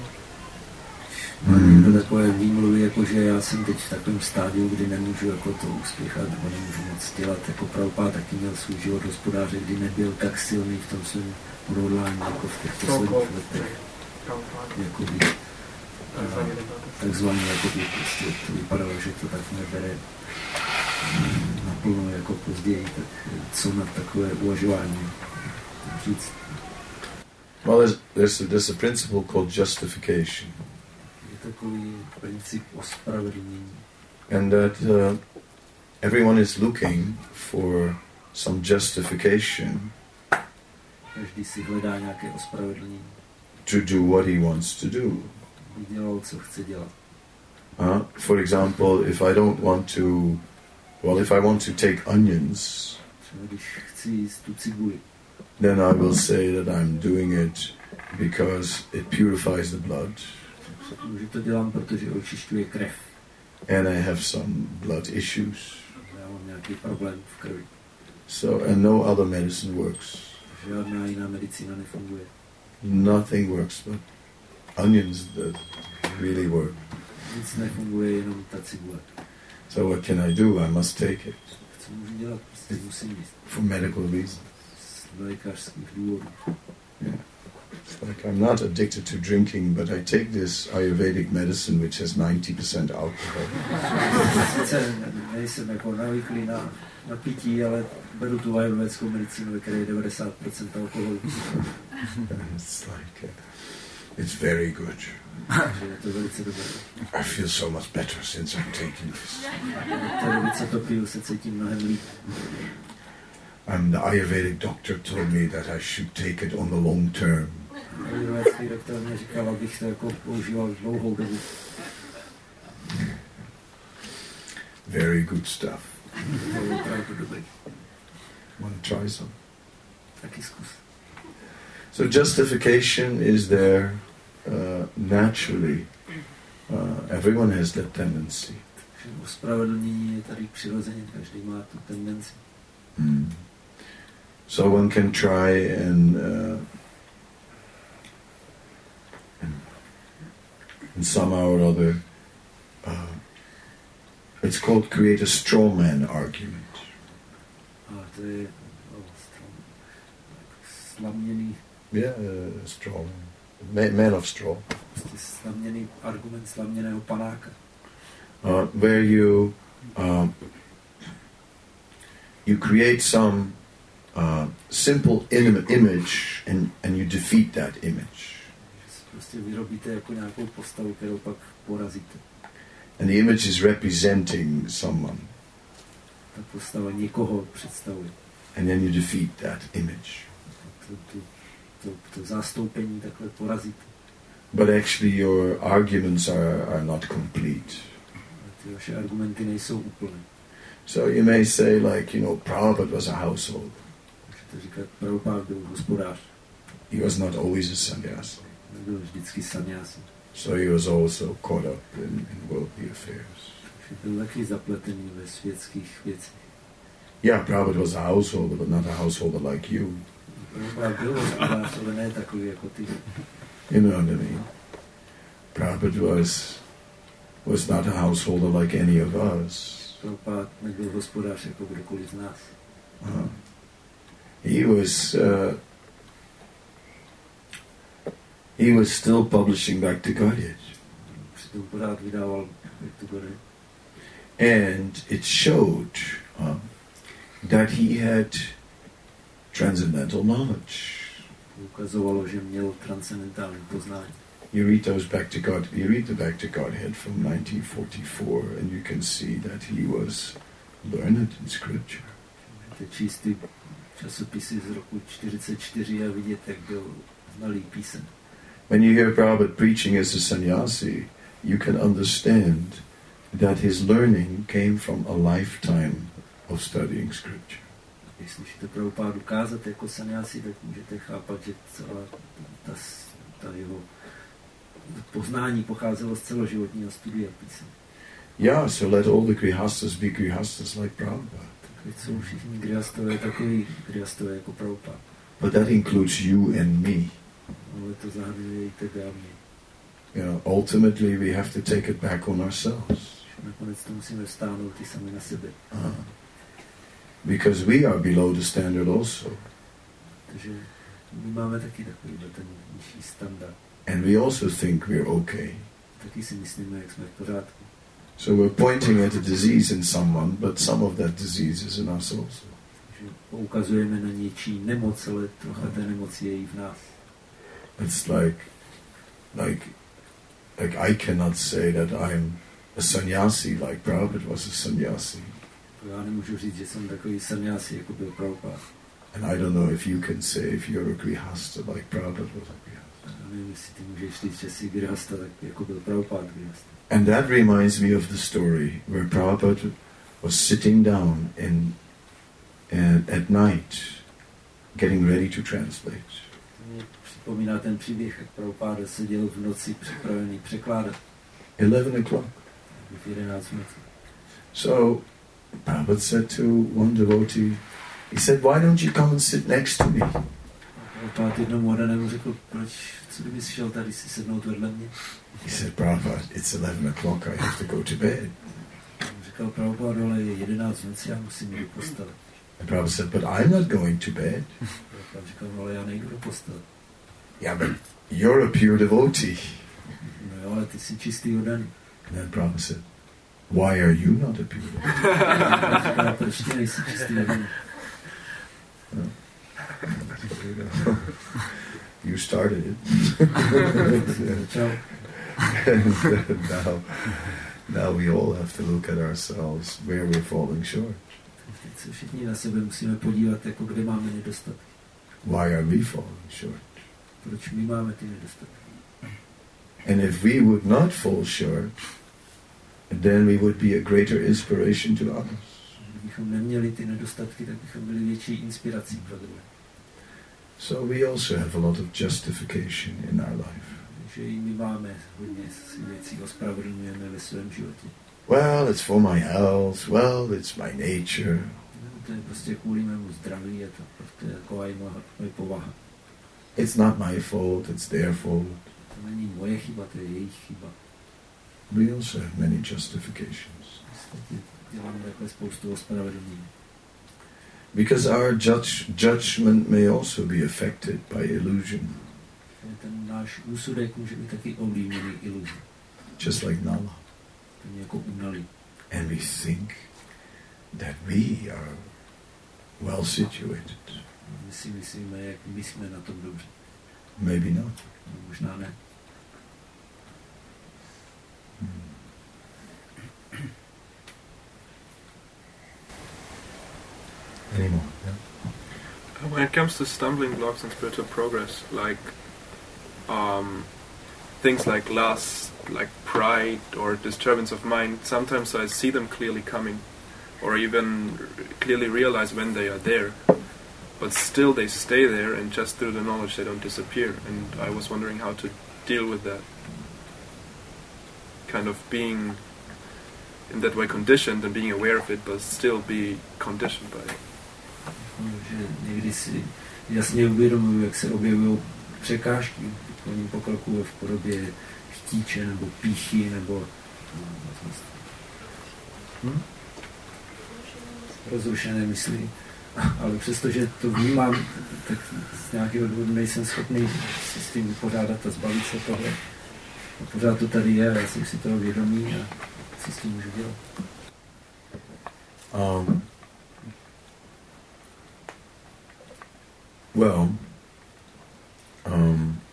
Hmm. To takové výmluvy, jako že já jsem teď v takovém stádiu, kdy nemůžu jako to uspěchat, nebo nemůžu moc dělat. Jako Prabhupada taky měl svůj život hospodáře, kdy nebyl tak silný v tom svém odhodlání, jako v těch posledních letech. Jakoby, takzvaně, jakoby, prostě to vypadalo, že to tak nebere naplno jako později, tak co na takové uvažování říct. Well, there's, there's, a, there's a principle called justification. Je takový princip ospravedlnění. And that uh, everyone is looking for some justification Každý si hledá nějaké ospravedlnění. to do what he wants to do. Aby dělal, co chce dělat. Uh, for example, if I don't want to, well, if I want to take onions, Třeba když chci jíst tu cibuli, then I will say that I'm doing it because it purifies the blood, že to dělám, protože očišťuje krev. and I have some blood issues. Já mám nějaký problém v krvi. So, and no other medicine works. Žádná jiná medicína nefunguje. Nothing works but onions that really work. Nic nefunguje, jenom ta cibule. So what can I do? I must take it Co můžu dělat? Prostě musím jíst. for medical reasons. Z lékařských důvodů. Yeah. It's like I'm not addicted to drinking, but I take this Ayurvedic medicine which has ninety percent alcohol. Sice nejsem jako navyklý na, na pití, ale beru tu ayurvédskou medicínu, ve které je devadesát procent alkoholu. It's like, uh, it's very good. Takže je to velice dobré. I feel so much better since I'm taking this. Od té doby, co to piju, se cítím mnohem líp. And the Ayurvedic doctor told me that I should take it on the long term. Ayurvédský doktor mě říkal, abych to jako používal dlouhou dobu. Very good stuff. To je opravdu dobrý. Want to try some? Taky zkus. So justification is there uh, naturally. Uh, everyone has that tendency. Ospravedlnění je tady přirozeně, každý má tu tendenci. Mm. So one can try and, uh, and, and somehow or other, uh, it's called create a straw man argument. A to je oh, slaměný. Yeah, uh, straw man. Man of straw. Prostě slaměný argument slaměného panáka. Uh, where you uh, you create some uh, simple im- image and, and you defeat that image. Prostě vyrobíte jako nějakou postavu, kterou pak porazíte. And the image is representing someone. Ta postava někoho představuje. And then you defeat that image. To, to, to, to zastoupení takhle porazíte. But actually your arguments are, are not complete. Ty vaše argumenty nejsou úplné. So you may say, like, you know, Prabhupada was a householder. Můžete říkat, Prabhupada byl hospodář. He was not always a sannyasi. Nebyl vždycky sannyasi. So he was also caught up in, in worldly affairs. Takže byl taky zapletený ve světských věcích. Yeah, Prabhupada was a householder, but not a householder like you. Prabhupada byl hospodář, ale ne takový jako ty. You know what I mean? Prabhupada was was not a householder like any of us. Prabhupada nebyl hospodář jako kdokoliv z nás. Uh, he was uh, he was still publishing Back to Godhead. Přitom pořád vydával Back to Godhead. And it showed uh, that he had transcendental knowledge. Ukazovalo, že měl transcendentální poznání. You read those Back to God. You read the Back to Godhead from nineteen forty-four, and you can see that he was learned in Scripture. Můžete číst ty časopisy z roku čtyřicet čtyři a vidět, jak byl znalý písem. When you hear Prabhupada preaching as a sannyasi, you can understand that his learning came from a lifetime of studying Scripture. Když slyšíte Prabhupádu kázat jako sannyasi, tak můžete chápat, že celá ta, ta jeho poznání pocházelo z celoživotního studia písem. Yeah, so let all the grihastas be grihastas like Prabhupada. Tak jsou všichni grihastové takový grihastové jako Prabhupada. But that includes you and me. Ale to zahrnuje i tebe a mě. You know, ultimately we have to take it back on ourselves. Nakonec to musíme vstáhnout i sami na sebe. Uh, because we are below the standard also. Takže my máme taky takový ten nižší standard. And we also think we're okay. Taky si myslíme, jak jsme v pořádku. So we're pointing at a disease in someone, but some of that disease is in us also. Takže poukazujeme na něčí nemoc, ale trocha té nemoci je i v nás. It's like, like, like I cannot say that I'm a sannyasi like Prabhupada was a sannyasi. Já nemůžu říct, že jsem takový sannyasi, jako byl Prabhupada. And I don't know if you can say if you're a grihasta like Prabhupada was a grihasta. Já nevím, jestli ty můžeš říct, že jsi grihasta, tak jako byl Prabhupada grihasta. And that reminds me of the story where Prabhupada was sitting down in, in at night, getting ready to translate. Mě připomíná ten příběh, jak Prabhupada seděl v noci připravený překládat. Eleven o'clock. V jedenáct noci. So Prabhupada said to one devotee, he said, "Why don't you come and sit next to me?" Prabhupada jednomu Modanému řekl, proč, co kdyby jsi šel tady si sednout vedle mě? He said, "Prabhupada, it's eleven o'clock. I have to go to bed." Říkal Prabhupada, ale je jedenáct noci, já musím jít do postele. And Prabhupada said, "But I'm not going to bed." Prabhupada říkal, ale já nejdu do postele. Yeah, but you're a pure devotee. No jo, ale ty jsi čistý oddaný. And then Prabhupada said, "Why are you not a pure devotee?" Říkal, proč ty nejsi čistý oddaný? You started it. And now, now we all have to look at ourselves where we're falling short. Teď se všichni na sebe musíme podívat, jako kde máme nedostatky. Why are we falling short? Proč my máme ty nedostatky? And if we would not fall short, then we would be a greater inspiration to others. Kdybychom neměli ty nedostatky, tak bychom byli větší inspirací pro druhé. So we also have a lot of justification in our life. Takže i my máme hodně věcí, ospravedlňujeme ve svém životě. Well, it's for my health. Well, it's my nature. No, to je prostě kvůli mému zdraví, je to prostě taková i moje povaha. It's not my fault, it's their fault. To není moje chyba, to je jejich chyba. We also have many justifications. Děláme takhle spoustu ospravedlnění. Because our judge, judgment may also be affected by illusion. Ten náš úsudek může být taky ovlivněný iluzí. Just like Nala. Ten jako unalý. And we think that we are well situated. My si myslíme, jak my jsme na tom dobře. Maybe not. No, možná ne. Hmm. Any more? Yeah? When it comes to stumbling blocks in spiritual progress, like um, things like lust, like pride or disturbance of mind, sometimes I see them clearly coming, or even clearly realize when they are there, but still they stay there, and just through the knowledge they don't disappear. And I was wondering how to deal with that, kind of being in that way conditioned and being aware of it, but still be conditioned by it. Že někdy si jasně uvědomuji, jak se objevují překážky v plním pokroku v podobě chtíče nebo pýchy nebo hm? rozrušené mysli. Ale přestože to vnímám, tak z nějakého důvodu nejsem schopný si s tím vypořádat a zbavit se toho. A pořád to tady je, já jsem si toho vědomý a si s tím můžu dělat. Um, well, um,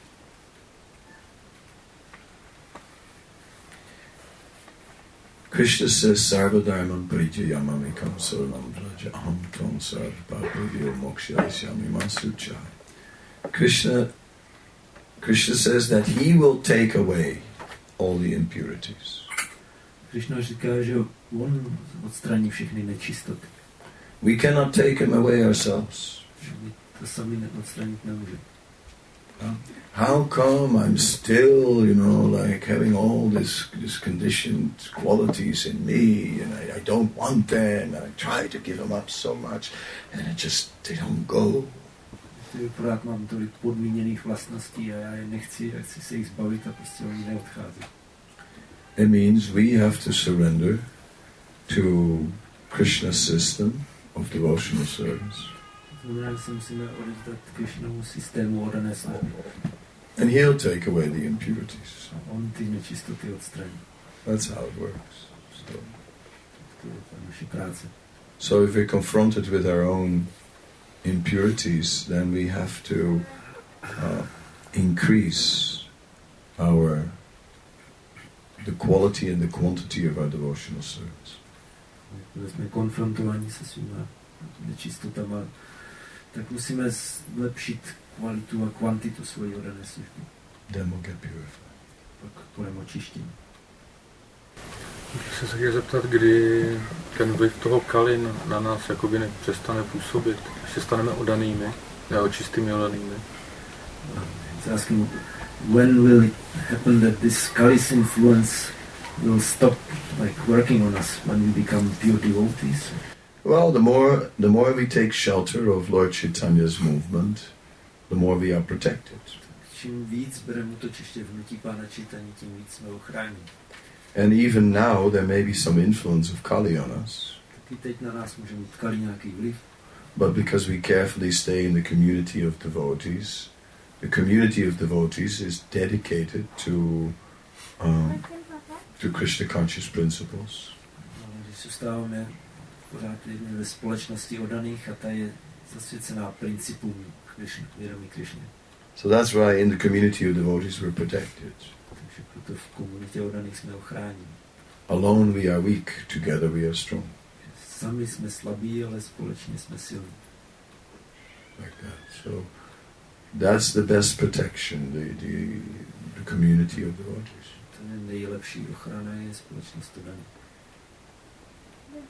Krishna says, Sarvadharmam parijayamamikam saranam vraja aham tvam sarvabhavyo mokshayashyami masucha. Krishna, Krishna says that he will take away all the impurities. Krishna říká, že on odstraní všechny nečistoty. We cannot take him away ourselves. My to sami neodstranit nemůžeme. How come I'm still, you know, like having all this, this conditioned qualities in me, and I, I don't want them, and I try to give them up so much, and it just, they don't go. Pořád mám tolik podmíněných vlastností a já je nechci, já chci se jich zbavit a prostě oni neodchází. It means we have to surrender to Krishna's system of devotional service. Znamená, že se musíme odevzdat Krishnovu systému oddané služby. And he'll take away the impurities. A on ty nečistoty odstraní. That's how it works. So, To je ta naše práce. so if we're confronted with our own impurities, then we have to uh, increase our the quality and the quantity of our devotional service. Když jsme konfrontováni se svýma nečistotama, tak musíme zlepšit kvalitu a kvantitu svojí oddané služby. Then we'll get purified. Pak budeme očištěni. Bych se chtěl zeptat, kdy ten vliv toho Kali na, na nás jakoby nepřestane působit, až se staneme oddanými, nebo čistými oddanými. Asking, when will it happen that this Kali's influence will stop like working on us when we become pure devotees? Well, the more the more we take shelter of Lord Chaitanya's movement, the more we are protected. Čím víc bereme útočiště v hnutí Pána Chaitanya, tím víc jsme ochráněni. And even now there may be some influence of Kali on us. Taky teď na nás může mít Kali nějaký vliv. But because we carefully stay in the community of devotees, the community of devotees is dedicated to um, to Krishna conscious principles. Ale když zůstáváme pořád ve společnosti oddaných a ta je zasvěcená principům Krishna, vědomí Krishna. So that's why in the community of devotees we're protected. Takže proto v komunitě oddaných jsme ochráněni. Alone we are weak, together we are strong. Sami jsme slabí, ale společně jsme silní. Like that. So that's the best protection, the, the, the community of devotees. To je nejlepší ochrana, je společnost oddaných.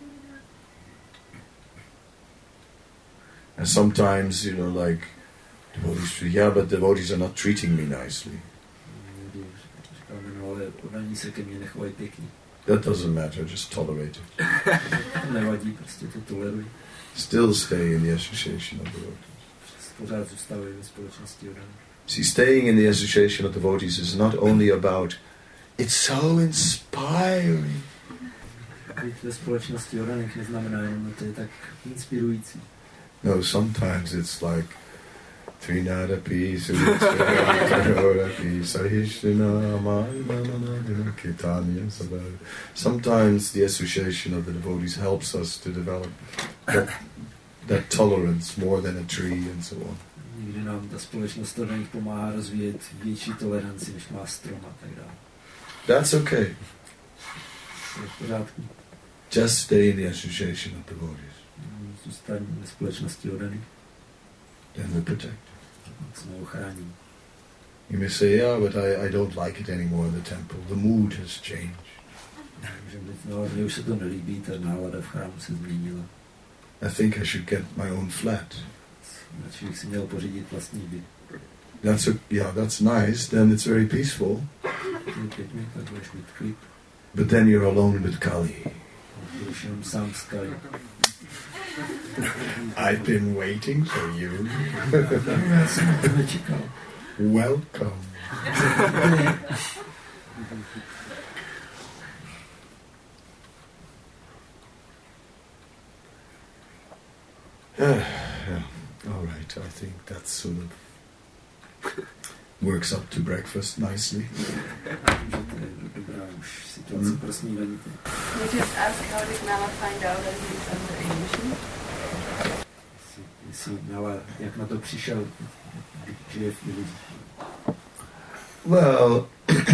And sometimes, you know, like Devotees, yeah, but devotees are not treating me nicely. Říkáme, no ale oddaní se ke mně nechovají pěkně. That doesn't matter, just tolerate it. Nevadí, prostě to toleruj. Still stay in the association of devotees. Pořád zůstávají ve společnosti oddaní. See, staying in the association of devotees is not only about, it's so inspiring. Být ve společnosti oddaných neznamená jenom, že to je tak inspirující. No, sometimes it's like Trinadapi, Sudhirapi, Sahishina, Kitanya, sometimes the association of the devotees helps us to develop that, that tolerance more than a tree and so on. Někdy nám ta společnost oddaných pomáhá rozvíjet větší toleranci, než má strom a tak dále. That's okay. Je v pořádku. Just stay in the association of devotees. Zůstaň ve společnosti oddaných. Then we're protected. Jsme ochrání. You may say, yeah, but I, I don't like it anymore in the temple. The mood has changed. No, mně už se to nelíbí, ta nálada v chrámu se změnila. I think I should get my own flat. Radši bych si měl pořídit vlastní byt. That's a, yeah, that's nice. Then it's very peaceful. Pěkně, tak budeš mít klid. But then you're alone with Kali. Budeš jenom sám s Kali. I've been waiting for you. Já jsem na tebe čekal. Welcome. yeah. All right, I think that sort of works up to breakfast nicely. Mm. Can you just ask how did Nala find out that he was under illusion? Jestli Nala, jak na to přišel, že je v iluzi? Well,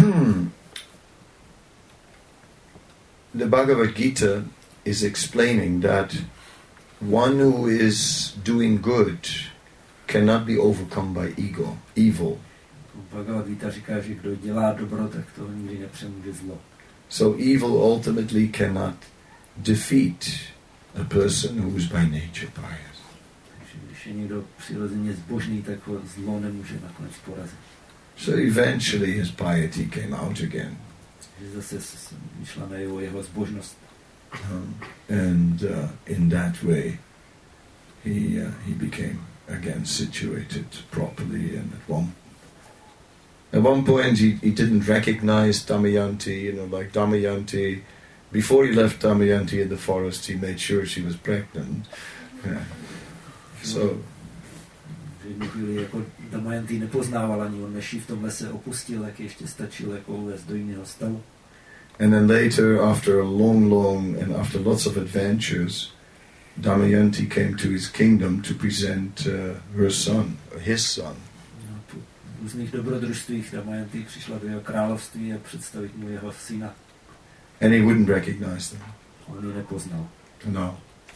the Bhagavad Gita is explaining that one who is doing good cannot be overcome by ego, evil. Bhagavad Gita říká, že kdo dělá dobro, tak to nikdy nepřemůže zlo. So evil ultimately cannot defeat a person who is by nature pious. Takže když je někdo přirozeně zbožný, tak ho zlo nemůže nakonec porazit. So eventually his piety came out again. Takže zase vyšla na jeho, jeho zbožnost. Um, and uh, in that way he, uh, he became again situated properly, and at one At one point, he, he didn't recognize Damayanti, you know, like Damayanti. Before he left Damayanti in the forest, he made sure she was pregnant. Yeah. So, v jednu chvíli jako Damayanti nepoznával ani on, než ji v tom lese opustil, jak ještě stačil jako uvést do jiného stavu. And then later, after a long, long, and after lots of adventures, Damayanti came to his kingdom to present uh, her son, his son. V různých dobrodružstvích Damayanti přišla do jeho království a představit mu jeho syna. And he wouldn't recognize them. On ji nepoznal. No.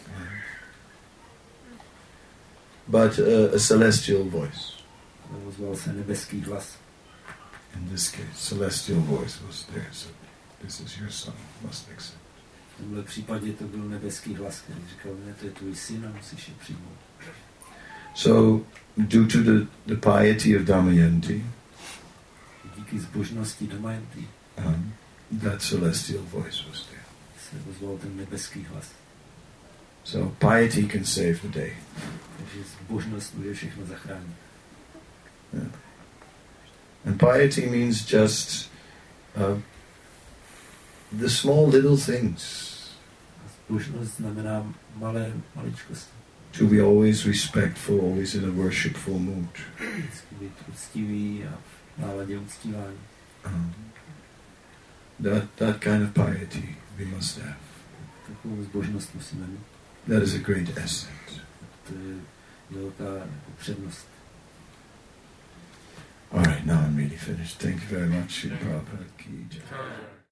But uh, a celestial voice. Ozval se nebeský hlas. In this case, celestial voice was there, so this is your son, must accept. V tomhle případě to byl nebeský hlas, který říkal, ne, to je tvůj syn a musíš je přijmout. So, due to the, the piety of Damayanti, díky zbožnosti Damayanti, um, that celestial voice was there. Se ozval ten nebeský hlas. So, piety can save the day. Takže zbožnost může všechno zachránit. Yeah. And piety means just uh, the small little things. Zbožnost znamená malé maličkosti. To be always respectful, always in a worshipful mood. Vždycky být uctivý a v náladě uctívání. Um, that, that kind of piety we must have. Takovou zbožnost musíme mít. That is a great asset. To je velká přednost. All right, now I'm really finished. Thank you very much. Prabhupada ki jai.